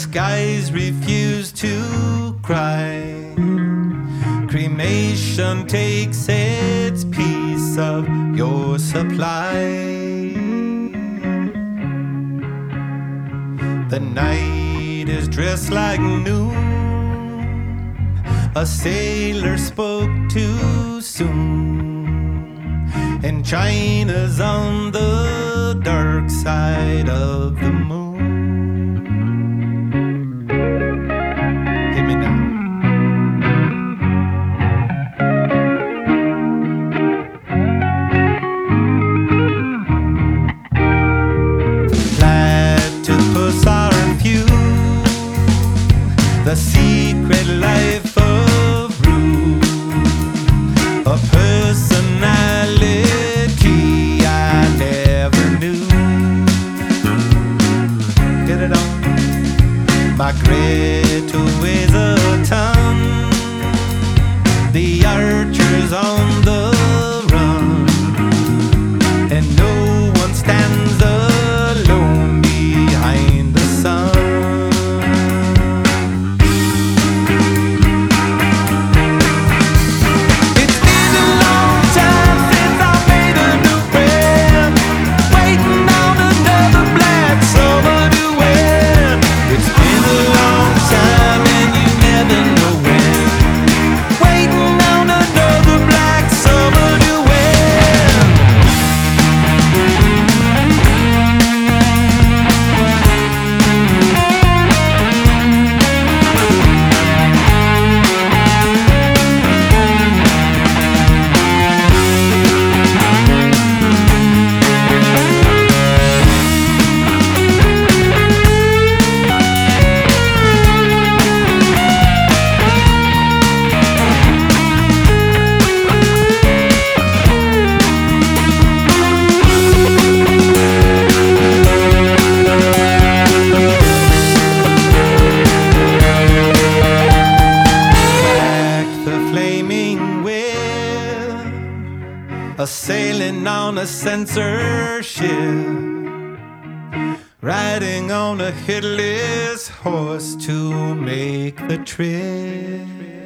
skies refuse to cry. Cremation takes its piece of your supply. The night is dressed like noon. A sailor spoke too soon, and China's on the dark side of the moon. Hit me now. Platypus are few, the secret life of Rue, a personality I never knew. Get it on. My Greta weighs a ton, the archer's on the run, and no one stands alone behind the sun. It's been a long time since I made a new friend, waiting on another black summer to end. It's been a long time and you never know when, waiting on another black summer to end. A sailing on a censorship, riding on a headless horse to make the trip.